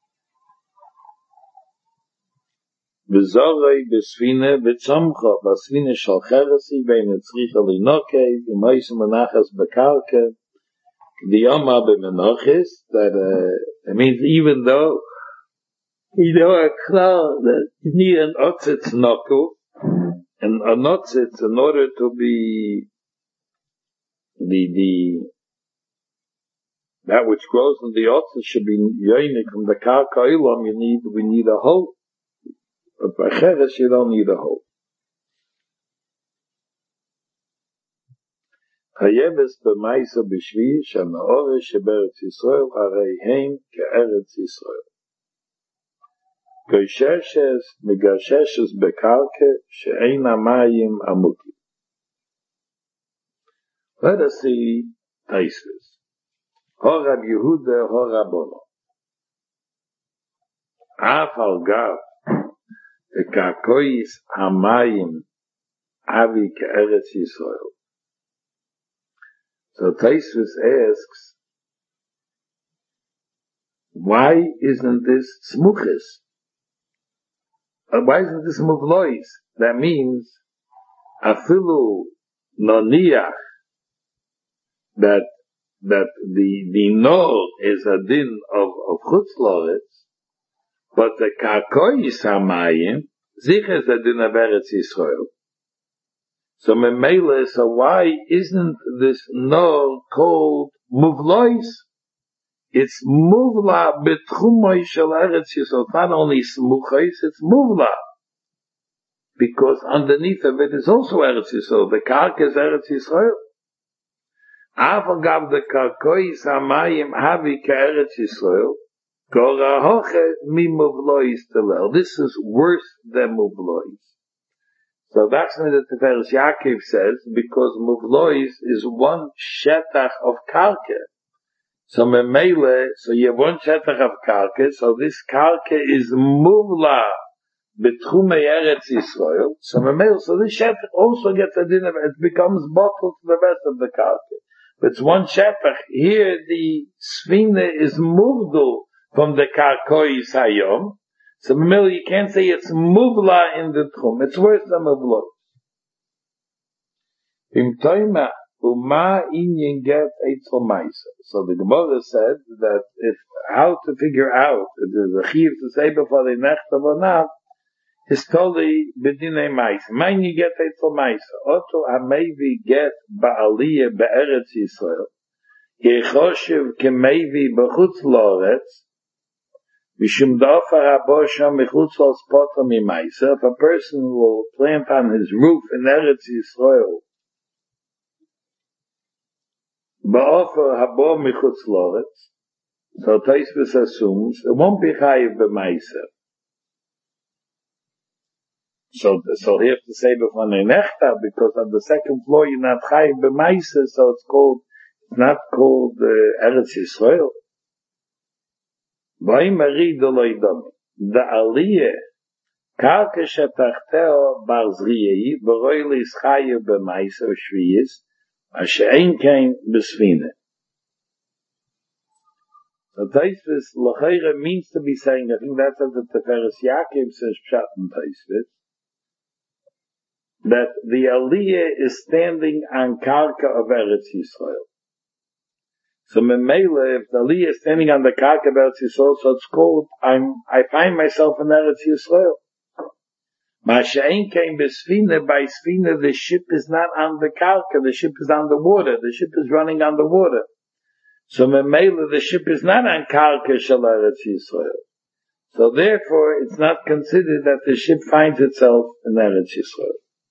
v'zorei besvina v'tzomcha basvina shal cheresi bein etzricha linokei v'mois menachas bekarke v'yoma b'menachis. That uh, it means even though you know a klal that you need an otzitz noku, and an otzitz in order to be the the that which grows in the otzitz should be yoinik from the karka ilam. You need, we need a hole. But by cheres you don't need a hole. Chayeves b'maisa b'shvi shanaore sheberetz Yisrael harei heim ke'eretz Yisrael. Goysheshes megasheshes bekarke she'ein hamayim amuki. Let us see Tosfos. Horab Yehuda, Horabono. Afal Gav, the Karkois Hamayim, Avi Ke'eretz Yisrael. So Tosfos asks, why isn't this Smuchis? Why isn't this Muvlois? That means, Afilu Noniach, that that the, the no is a din of, of chutz loretz, but the karkois hamayim, zich is a din of Eretz Yisrael. So memele, so why isn't this no called muvlois? It's muvla betchumoy shel Eretz Yisrael. Not only smuchos, it's muvla. Because underneath of it is also Eretz Yisrael. The kark is Eretz Yisrael. Afagav the karkois hamayim havi ke'eretz Yisrael, gora hoche mi muvlois telel. This is worse than muvlois. So that's what the Tiferes Yaakov says, because muvlois is one shetach of karke. So memele, so you have one shetach of karke, so this karke is muvla betchumei Eretz Yisrael. So memele, so this shetach also gets a din of it, becomes bottled to the rest of the karke. But it's one shepach. Here the svina is moved from the karkois hayom. So Mamili, you can't say it's muvla in the tchum. It's worse than muvla. Imtoima uma inyan get eitzel maisa. So the Gemara said that if how to figure out if there's a chiv to say before the nechtav or not is totally bedinei maisa. Mine you get eitzel maisa. Oto amevi get ba'aliyah be'eretz Yisrael. Yechoshev kemevi b'chutz loretz. Mishum dafar habo sham mechutz al spotam imaisa. If a person will plant on his roof in Eretz Yisrael, ba'ofer habo mechutz loretz, so Tosfos assumes it won't be chayiv b'maisa. So, so he have to say before nechta, because on the second floor you're not chayiv b'maisa, so it's called, it's not called uh, Eretz Yisrael. The aliyah karka shetachteo barzriyei v'roy l'ischayev b'maisa shviyis asher ein kein b'sfina. So Tosfos l'chayre means to be saying, I think that's what the Tiferes Yaakov says pshat in Tosfos, that the aliyah is standing on karka of Eretz Yisrael. So Memela, if the aliyah is standing on the karka of Eretz Yisrael, so it's called, I'm, I find myself in Eretz Yisrael. Ma'ashe'en came b'sfina, by sfina, the ship is not on the karka, the ship is on the water, the ship is running on the water. So Memela, the ship is not on karka shel Eretz Yisrael. So therefore, it's not considered that the ship finds itself in Eretz Yisrael.